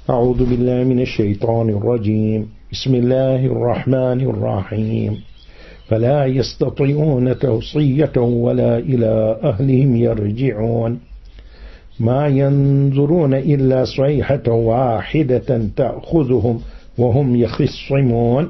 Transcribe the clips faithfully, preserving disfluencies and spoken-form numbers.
أعوذ بالله من الشيطان الرجيم بسم الله الرحمن الرحيم فلا يستطيعون توصية ولا إلى أهلهم يرجعون ما ينظرون إلا صيحة واحدة تأخذهم وهم يخصمون.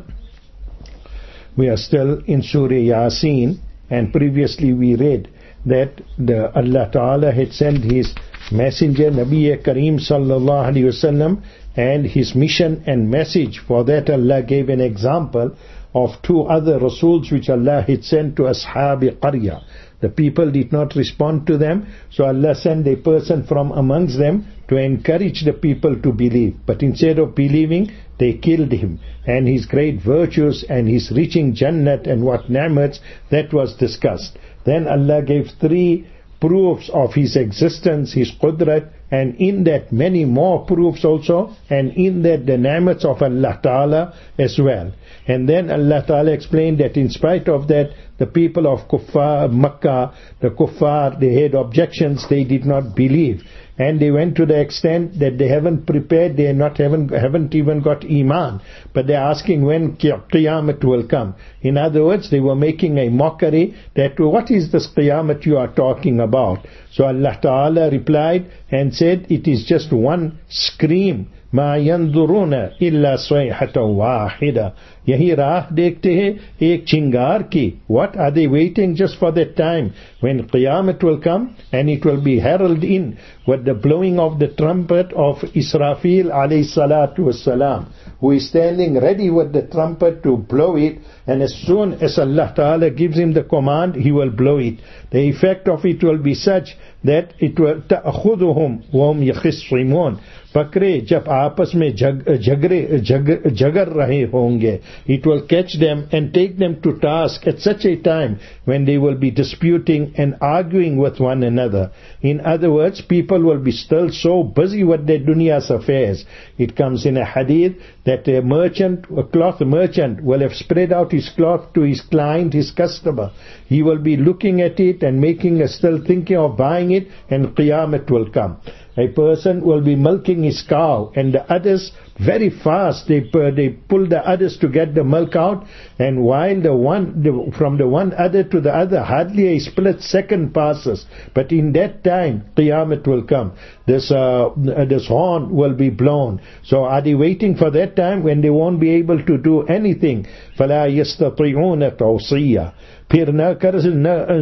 We are still in Surah Yasin, and previously we read that the Allah Ta'ala had sent His Messenger Nabi Kareem Sallallahu Alaihi Wasallam, and His mission and message. For that Allah gave an example of two other Rasuls which Allah had sent to Ashab Qarya. The people did not respond to them, so Allah sent a person from amongst them to encourage the people to believe. But instead of believing, they killed him, and his great virtues and his reaching Jannat and what ni'mats, that was discussed. Then Allah gave three proofs of His existence, His Qudrat, and in that many more proofs also, and in that the ni'mats of Allah Ta'ala as well. And then Allah Ta'ala explained that in spite of that, the people of Kuffar, Makkah, the Kuffar, they had objections, they did not believe. And they went to the extent that they haven't prepared, they not haven't, haven't even got Iman. But they're asking when Qiyamah will come. In other words, they were making a mockery that what is this Qiyamah you are talking about? So Allah Ta'ala replied and said, it is just one scream. ما ينظرون إلا صيحة واحدة. यही राह देखते हैं एक चिंगार की. What are they waiting just for that time when Qiyamah will come and it will be heralded in with the blowing of the trumpet of Israfil alayhi salatu wassalam, who is standing ready with the trumpet to blow it, and as soon as Allah Ta'ala gives him the command, he will blow it. The effect of it will be such that it will تأخذهم وهم يخصمون. पकड़े जब आपस में जग, जगरे जग, जगर रहे होंगे. It will catch them and take them to task at such a time when they will be disputing and arguing with one another. In other words, people will be still so busy with their dunya's affairs. It comes in a hadith that a merchant, a cloth merchant, will have spread out his cloth to his client, his customer. He will be looking at it and making a still thinking of buying it, and Qiyamah will come. A person will be milking his cow, and the others very fast, they they pull the others to get the milk out, and while the one the, from the one udder to the other hardly a split second passes, but in that time Qiyamah will come. This uh, this horn will be blown. So are they waiting for that time when they won't be able to do anything? فَلَا يَسْتَطِعُونَ تَوْصِيًّا. फिर न कर न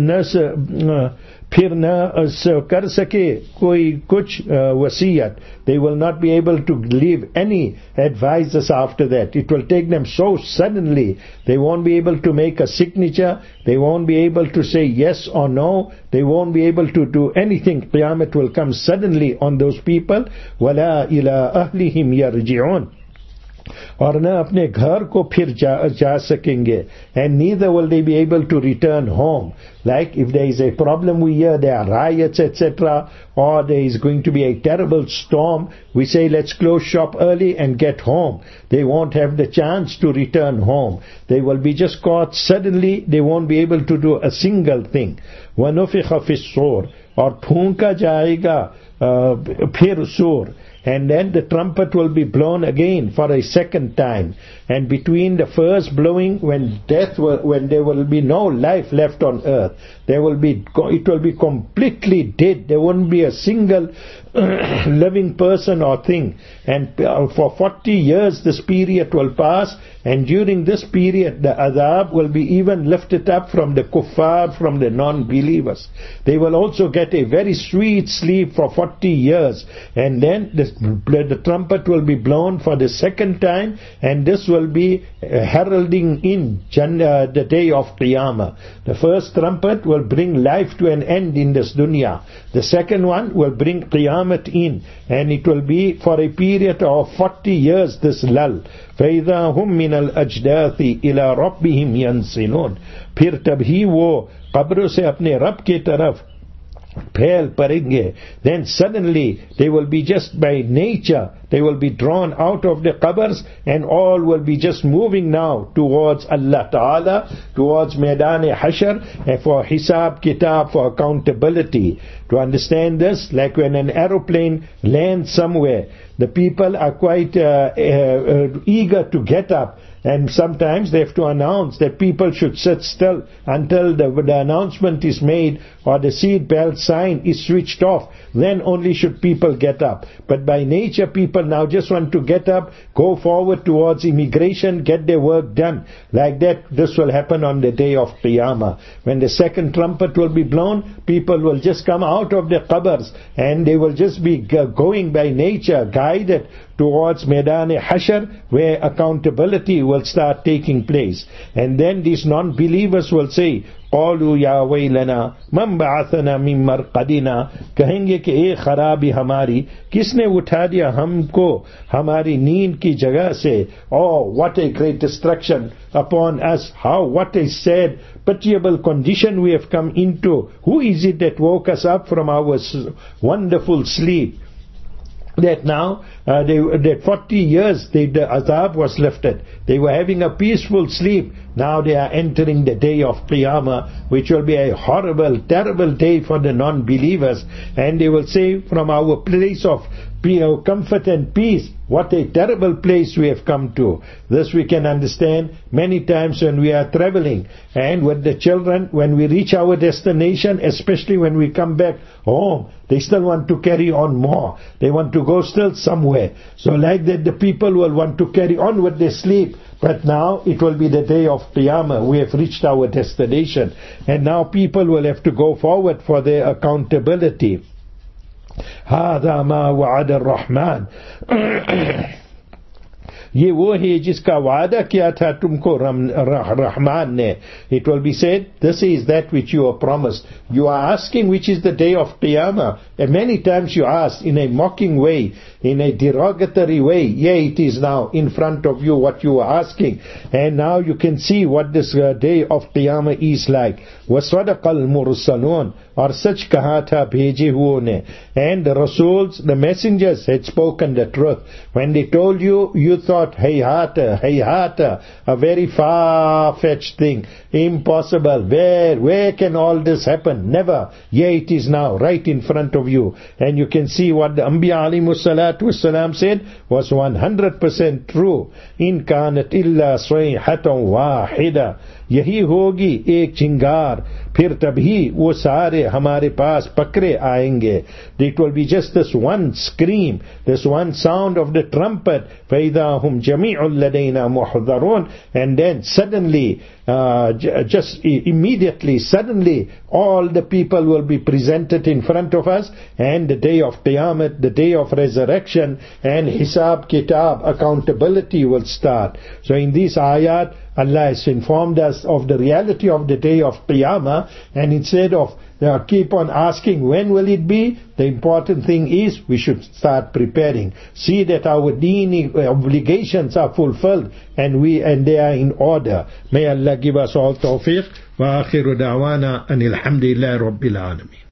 न फिर न कर सके कोई कुछ वसीयत. They will not be able to leave any advices after that. It will take them so suddenly. They won't be able to make a signature. They won't be able to say yes or no. They won't be able to do anything. Qiyamah will come suddenly on those people. وَلَا إِلَىٰ أَهْلِهِمْ يَرْجِعُونَ. और न अपने घर को फिर जा, जा सकेंगे. And neither will they be able to return home. Like if there is a problem we hear, there are riots, et cetera, or there is going to be a terrible storm, we say let's close shop early and get home. They won't have the chance to return home. They will be just caught suddenly. They won't be able to do a single thing. وَنُفِخَ فِي الصُّورِ. और फूंका जाएगा फिर सूर. And then the trumpet will be blown again for a second time. And between the first blowing, when death will, when there will be no life left on earth, there will be, it will be completely dead. There won't be a single living person or thing. And for forty years this period will pass, and during this period the adhab will be even lifted up from the kuffar, from the non-believers. They will also get a very sweet sleep for forty years, and then the, the trumpet will be blown for the second time, and this will be heralding in Jannah, the day of Qiyamah. The first trumpet will bring life to an end in this dunya. The second one will bring Qiyamah in, and it will be for a period of forty years this lull. فَإِذَا هُمْ مِنَ الْأَجْدَاثِ إِلَىٰ رَبِّهِمْ يَنْسِلُونَ. फिर तब ही वो कब्रों से अपने रब की तरफ Phail parenge. Then suddenly they will be just by nature, they will be drawn out of the qabrs, and all will be just moving now towards Allah Ta'ala, towards Maidan-e Hashr, and for hisab, kitab, for accountability. To understand this, like when an aeroplane lands somewhere, the people are quite uh, uh, uh, eager to get up. And sometimes they have to announce that people should sit still until the, the announcement is made or the seat belt sign is switched off. Then only should people get up. But by nature, people now just want to get up, go forward towards immigration, get their work done. Like that, this will happen on the day of Qiyamah. When the second trumpet will be blown, people will just come out of their qabrs and they will just be going by nature, guided towards Maidan-e Hashr, where accountability will start taking place. And then these non-believers will say, قَالُوا يَا وَيْلَنَا مَنْ بَعَثَنَا مِنْ مَرْقَدِنَا, कहेंगे कि ए खराबी हमारी, किसने उठा दिया हमको हमारी नींद की जगह से. Oh, what a great destruction upon us. How, what a sad, pitiable condition we have come into. Who is it that woke us up from our wonderful sleep? That now, uh, they, that forty years they, the azab was lifted. They were having a peaceful sleep. Now they are entering the day of Qiyamah, which will be a horrible, terrible day for the non-believers. And they will say, from our place of comfort and peace, what a terrible place we have come to. This we can understand many times when we are traveling. And with the children, when we reach our destination, especially when we come back home, they still want to carry on more. They want to go still somewhere. So like that, the people will want to carry on with their sleep. But now it will be the day of Qiyamah. We have reached our destination. And now people will have to go forward for their accountability. هذا ما وعد الرحمن. ये वो है जिसका वादा किया था तुमको रहमान ने. It will be said, this is that which you are promised. You are asking which is the day of Qiyamah. And many times you ask in a mocking way, in a derogatory way. Yeah, it is now in front of you what you are asking. And now you can see what this uh, day of Qiyamah is like. وَصَدَقَ الْمُرْسَلُونَ, और सच कहा था भेजे हुओं ने. And the Rasuls, the messengers had spoken the truth. When they told you, you thought, hayhata, hayhata, a very far-fetched thing, impossible. Where, where can all this happen? Never. Yeah, it is now, right in front of you. And you can see what the Anbiya alayhimu salatu wassalam said was one hundred percent true. In kanat illa sayhatan wahida, यही होगी एक चिंगार, फिर तभी वो सारे हमारे पास पकड़े आएंगे. It will be just this one scream, this one sound of the trumpet. فَإِذَا هُمْ جَمِيعٌ لَدَيْنَا مُحْضَرُونَ. And then suddenly, uh, just immediately, suddenly, all the people will be presented in front of us, and the day of Qiyamah, the day of resurrection, and Hisab, Kitab, accountability will start. So in these ayat, Allah has informed us of the reality of the day of Qiyamah, and instead of uh, keep on asking when will it be, the important thing is we should start preparing. See that our deen obligations are fulfilled and we and they are in order. May Allah give us all tawfiq. Wa akhiru da'wana anil hamdulillahi rabbil alamin.